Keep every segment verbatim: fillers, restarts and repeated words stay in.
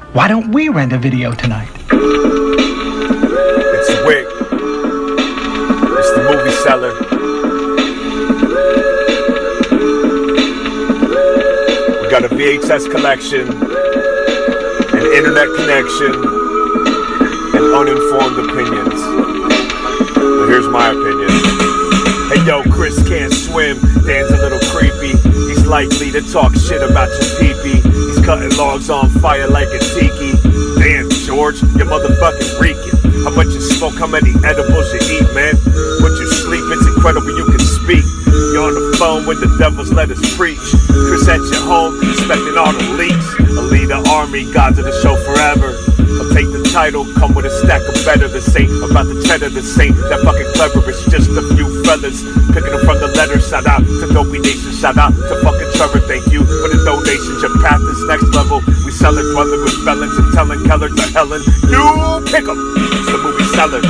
Why don't we rent a video tonight? It's Wick. It's the movie seller. We got a V H S collection, an internet connection, and uninformed opinions. But here's my opinion. Hey yo, Chris can't swim, Dan's a little creepy. He's likely to talk shit about your pee-pee. He's cutting logs on fire like a tiki. Damn, George, you're motherfucking reeking. How much you smoke, how many edibles you eat, man? When you sleep, it's incredible you can speak. You're on the phone when the devils let us preach. Chris at your home, expecting all the leaks. A leader army, gods of the show forever. I'll take the title, come with a stack of better. This ain't about the cheddar, this ain't that fucking clever. It's just a few feathers, picking them from the letters. Shout out to Dopey Nation, shout out to fucking Trevor. Thank you for the donations, your path is next level. We sell it, dwelling with felons and telling Keller to Helen. You pick 'em, it's the movie seller.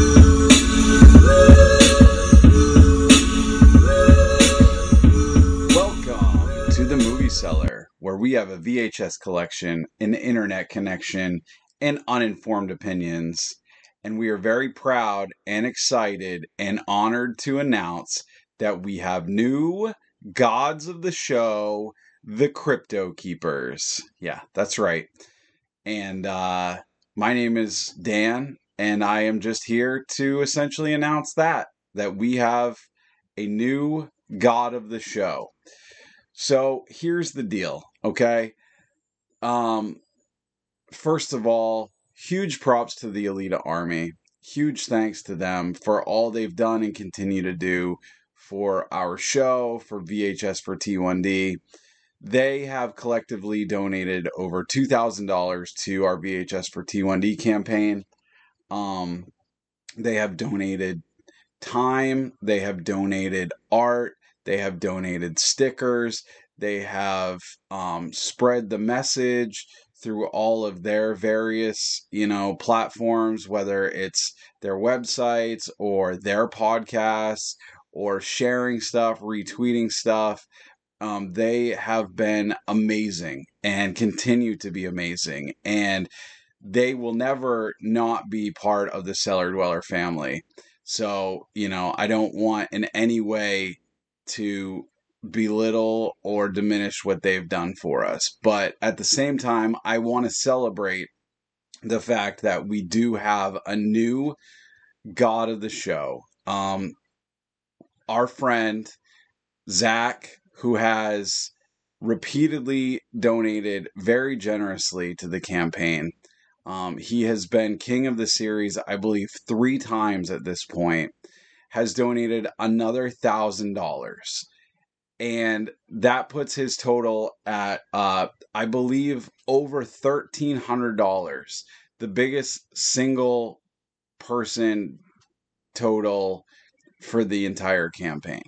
Welcome to the movie seller, where we have a V H S collection, an internet connection, and uninformed opinions. And we are very proud and excited and honored to announce that we have new gods of the show, the Crypto Keepers. Yeah, that's right. And uh, my name is Dan, and I am just here to essentially announce that, that we have a new god of the show. So here's the deal, okay? Um, first of all, huge props to the Alita Army. Huge thanks to them for all they've done and continue to do for our show, for V H S for T one D. They have collectively donated over two thousand dollars to our V H S for T one D campaign. Um, they have donated time. They have donated art. They have donated stickers. They have um, spread the message through all of their various, you know, platforms, whether it's their websites or their podcasts or sharing stuff, retweeting stuff. Um, they have been amazing and continue to be amazing. And they will never not be part of the Cellar Dweller family. So, you know, I don't want in any way to belittle or diminish what they've done for us. But at the same time, I want to celebrate the fact that we do have a new god of the show. Um, our friend, Zach, who has repeatedly donated very generously to the campaign. Um, he has been king of the series, I believe, three times at this point, has donated another thousand dollars. And that puts his total at, uh, I believe, over thirteen hundred dollars. The biggest single person total for the entire campaign.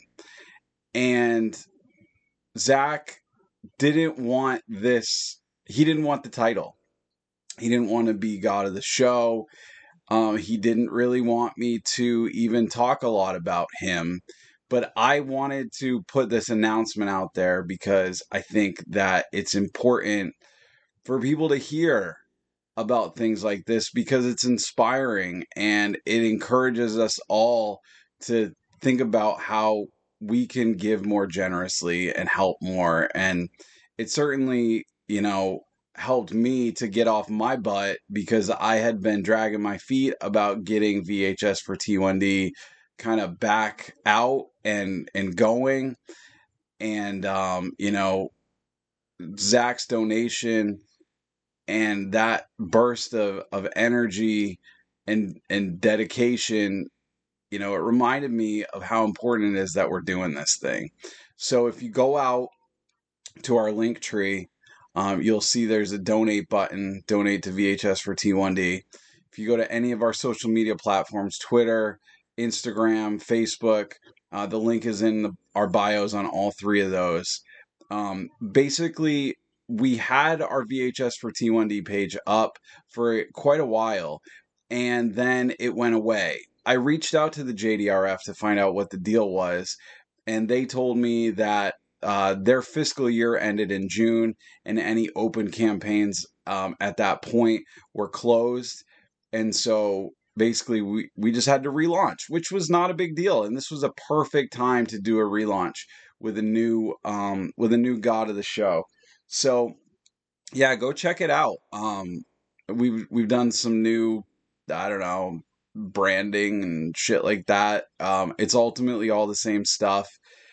And Zach didn't want this. He didn't want the title. He didn't want to be God of the show. Um, he didn't really want me to even talk a lot about him. But I wanted to put this announcement out there because I think that it's important for people to hear about things like this because it's inspiring and it encourages us all to think about how we can give more generously and help more. And it certainly, you know, helped me to get off my butt because I had been dragging my feet about getting V H S for T one D kind of back out and and going. And um you know, Zach's donation and that burst of of energy and and dedication, you know, it reminded me of how important it is that we're doing this thing. So if you go out to our link tree, um, you'll see there's a donate button, donate to V H S for T one D. If you go to any of our social media platforms, Twitter, Instagram, Facebook, uh, the link is in the, our bios on all three of those. Um, basically, we had our V H S for T one D page up for quite a while, and then it went away. I reached out to the J D R F to find out what the deal was, and they told me that uh, their fiscal year ended in June, and any open campaigns um, at that point were closed. And so basically we, we just had to relaunch, which was not a big deal. And this was a perfect time to do a relaunch with a new, um, with a new god of the show. So yeah, go check it out. Um, we've, we've done some new, I don't know, branding and shit like that. Um, it's ultimately all the same stuff.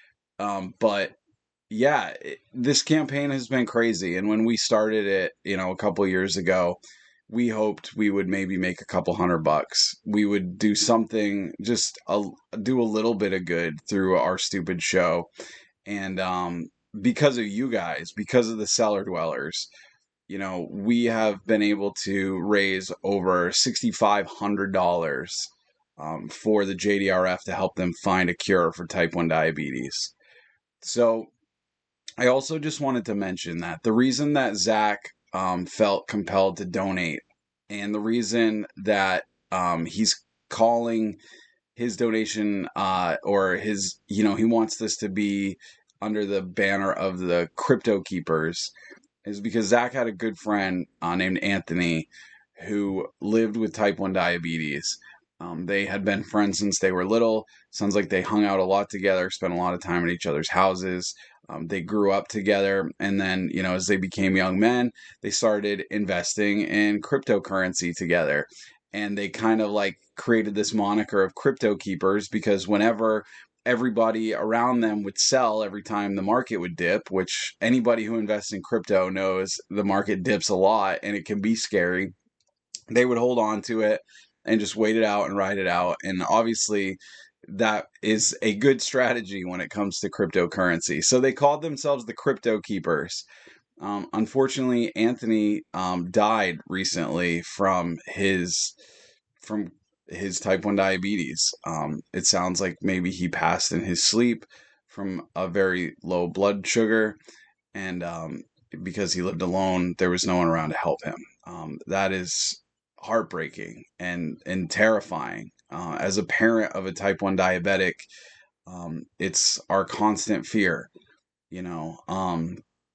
Um, but yeah, it, this campaign has been crazy. And when we started it, you know, a couple years ago, we hoped we would maybe make a couple hundred bucks. We would do something, just a, do a little bit of good through our stupid show. And um, because of you guys, because of the Cellar Dwellers, you know, we have been able to raise over six thousand five hundred dollars um, for the J D R F to help them find a cure for type one diabetes. So I also just wanted to mention that the reason that Zach um, felt compelled to donate, and the reason that um, he's calling his donation uh, or his, you know, he wants this to be under the banner of the Crypto Keepers, is because Zach had a good friend uh, named Anthony who lived with type one diabetes. Um, they had been friends since they were little. Sounds like they hung out a lot together, spent a lot of time at each other's houses. Um, they grew up together. And then, you know, as they became young men, they started investing in cryptocurrency together. And they kind of like created this moniker of Crypto Keepers because whenever everybody around them would sell every time the market would dip, which anybody who invests in crypto knows the market dips a lot and it can be scary, they would hold on to it and just wait it out and ride it out. And obviously that is a good strategy when it comes to cryptocurrency. So they called themselves the Crypto Keepers. Um, unfortunately, Anthony um, died recently from his from his type one diabetes. Um, it sounds like maybe he passed in his sleep from a very low blood sugar, and um, because he lived alone, there was no one around to help him. Um, that is heartbreaking and and terrifying. Uh, as a parent of a type one diabetic, um, it's our constant fear. You know, um,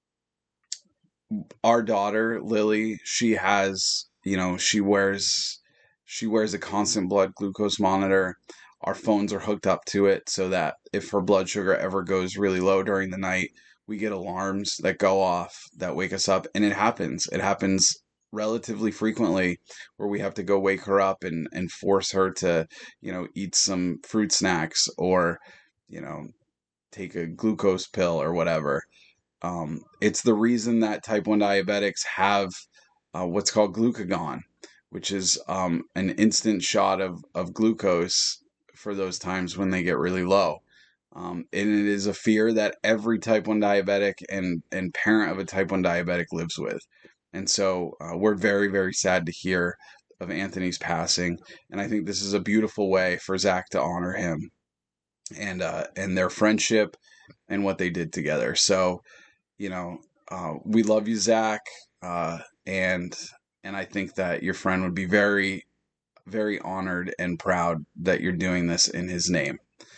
our daughter Lily, she has, you know, she wears she wears a constant blood glucose monitor. Our phones are hooked up to it so that if her blood sugar ever goes really low during the night, we get alarms that go off that wake us up. And it happens. It happens relatively frequently where we have to go wake her up and, and force her to, you know, eat some fruit snacks or, you know, take a glucose pill or whatever. Um, it's the reason that type one diabetics have uh, what's called glucagon, which is um, an instant shot of, of glucose for those times when they get really low. Um, and it is a fear that every type one diabetic and, and parent of a type one diabetic lives with. And so uh, we're very, very sad to hear of Anthony's passing. And I think this is a beautiful way for Zach to honor him and uh, and their friendship and what they did together. So, you know, uh, we love you, Zach. Uh, and and I think that your friend would be very, very honored and proud that you're doing this in his name.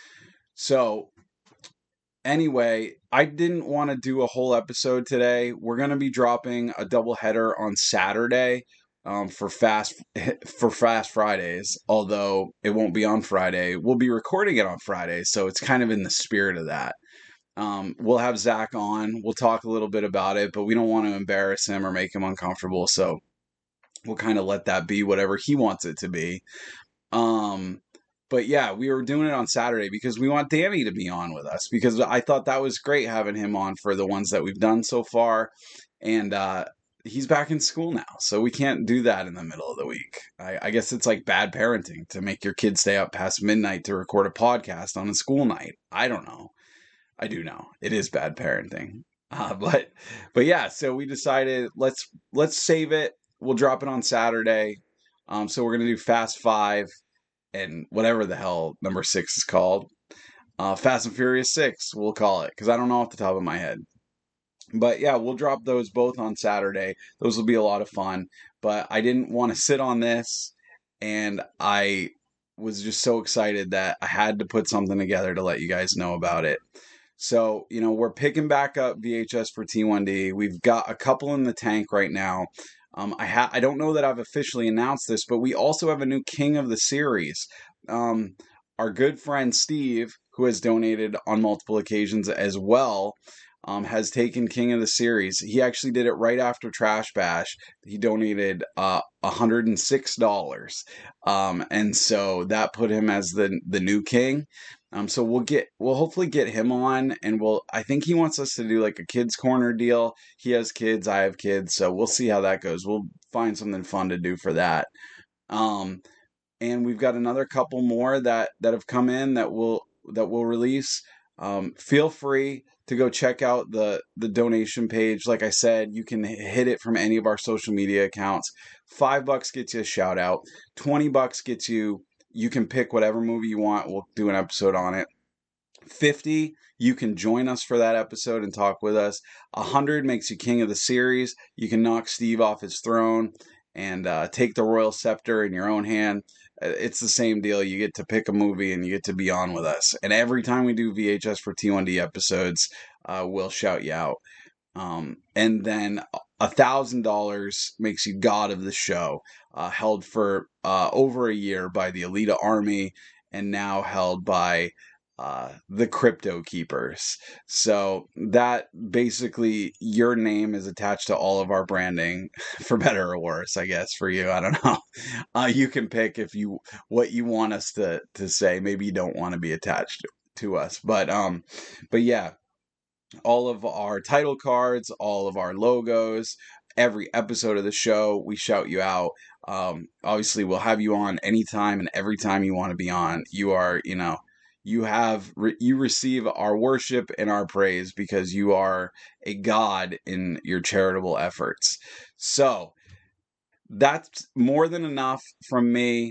So anyway, I didn't want to do a whole episode today. We're going to be dropping a doubleheader on Saturday um, for Fast for Fast Fridays, although it won't be on Friday. We'll be recording it on Friday, so it's kind of in the spirit of that. Um, we'll have Zach on. We'll talk a little bit about it, but we don't want to embarrass him or make him uncomfortable, so we'll kind of let that be whatever he wants it to be. Um... But yeah, we were doing it on Saturday because we want Danny to be on with us because I thought that was great having him on for the ones that we've done so far. And uh, he's back in school now, so we can't do that in the middle of the week. I, I guess it's like bad parenting to make your kids stay up past midnight to record a podcast on a school night. I don't know. I do know. It is bad parenting. Uh, but but yeah, so we decided let's let's save it. We'll drop it on Saturday. Um, so we're going to do Fast Five. And whatever the hell number six is called. Uh, Fast and Furious six, we'll call it, because I don't know off the top of my head. But yeah, we'll drop those both on Saturday. Those will be a lot of fun. But I didn't want to sit on this, and I was just so excited that I had to put something together to let you guys know about it. So, you know, we're picking back up V H S for T one D. We've got a couple in the tank right now. Um, I ha- I don't know that I've officially announced this, but we also have a new king of the series. Um, our good friend Steve, who has donated on multiple occasions as well, um, has taken king of the series. He actually did it right after Trash Bash. He donated uh, one hundred six dollars. Um, and so that put him as the the new king. Um, so we'll get we'll hopefully get him on, and we'll I think he wants us to do like a kids corner deal. He has kids, I have kids, so we'll see how that goes. We'll find something fun to do for that. Um, and we've got another couple more that that have come in that will that we'll release. Um, feel free to go check out the the donation page. Like I said, you can hit it from any of our social media accounts. Five bucks gets you a shout out. Twenty bucks gets you. You can pick whatever movie you want. We'll do an episode on it. fifty, you can join us for that episode and talk with us. one hundred makes you king of the series. You can knock Steve off his throne and uh, take the royal scepter in your own hand. It's the same deal. You get to pick a movie and you get to be on with us. And every time we do V H S for T one D episodes, uh, we'll shout you out. Um, and then one thousand dollars makes you god of the show, uh, held for uh, over a year by the Alita Army and now held by uh, the Crypto Keepers. So that basically your name is attached to all of our branding, for better or worse, I guess, for you. I don't know. Uh, you can pick if you what you want us to to say. Maybe you don't want to be attached to, to us, but um, but yeah. All of our title cards, all of our logos, every episode of the show, we shout you out. Um, obviously, we'll have you on anytime and every time you want to be on. You are, you know, you have, re- you receive our worship and our praise because you are a god in your charitable efforts. So that's more than enough from me.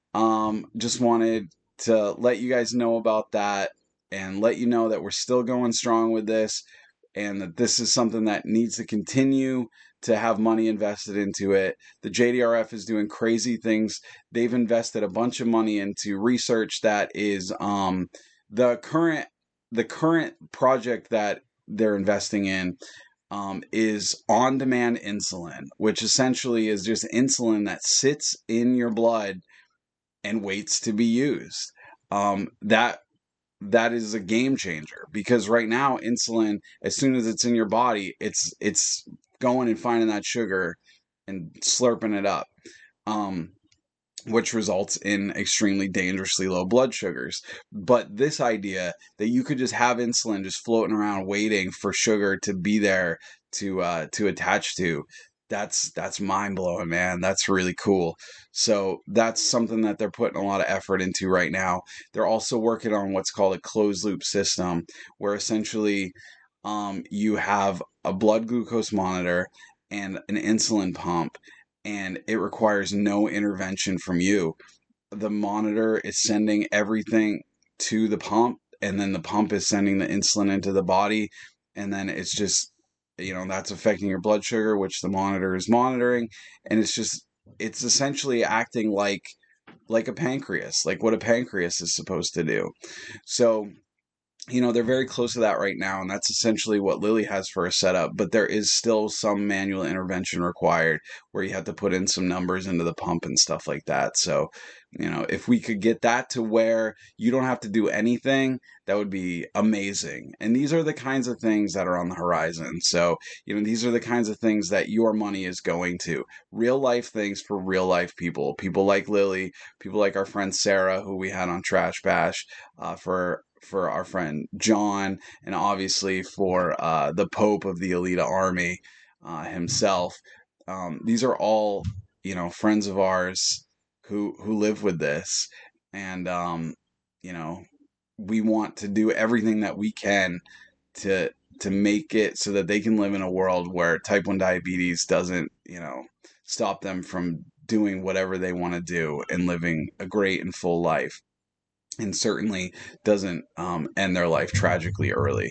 Um, just wanted to let you guys know about that and let you know that we're still going strong with this and that this is something that needs to continue to have money invested into it. The J D R F is doing crazy things. They've invested a bunch of money into research that is um, the current the current project that they're investing in um, is on-demand insulin, which essentially is just insulin that sits in your blood and waits to be used. Um, that that is a game changer because right now insulin, as soon as it's in your body, it's it's going and finding that sugar and slurping it up, um, which results in extremely dangerously low blood sugars. But this idea that you could just have insulin just floating around waiting for sugar to be there to uh, to attach to, that's that's mind-blowing, man. That's really cool. So that's something that they're putting a lot of effort into right now. They're also working on what's called a closed loop system, where essentially um, you have a blood glucose monitor and an insulin pump, and it requires no intervention from you. The monitor is sending everything to the pump, and then the pump is sending the insulin into the body, and then it's just, you know, that's affecting your blood sugar, which the monitor is monitoring, and it's just, it's essentially acting like like a pancreas, like what a pancreas is supposed to do. So, you know, they're very close to that right now, and that's essentially what Lilly has for a setup, but there is still some manual intervention required where you have to put in some numbers into the pump and stuff like that. So, you know, if we could get that to where you don't have to do anything, that would be amazing. And these are the kinds of things that are on the horizon. So, you know, these are the kinds of things that your money is going to. Real life things for real life people. People like Lilly, people like our friend Sarah, who we had on Trash Bash, uh, for for our friend John, and obviously for uh, the Pope of the Alita Army uh, himself. Um, these are all, you know, friends of ours who who live with this, and um, you know, we want to do everything that we can to to make it so that they can live in a world where type one diabetes doesn't, you know, stop them from doing whatever they want to do and living a great and full life. And certainly doesn't um, end their life tragically early.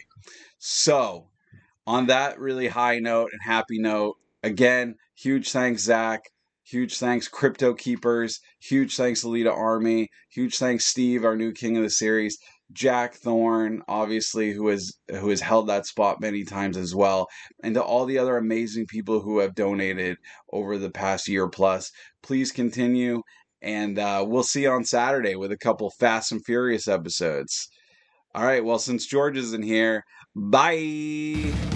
So, on that really high note and happy note, again, huge thanks, Zach. Huge thanks, Crypto Keepers. Huge thanks, Alita Army. Huge thanks, Steve, our new king of the series. Jack Thorne, obviously, who has who has held that spot many times as well, and to all the other amazing people who have donated over the past year plus. Please continue, and uh, we'll see you on Saturday with a couple Fast and Furious episodes. All right, well, since George isn't here, bye!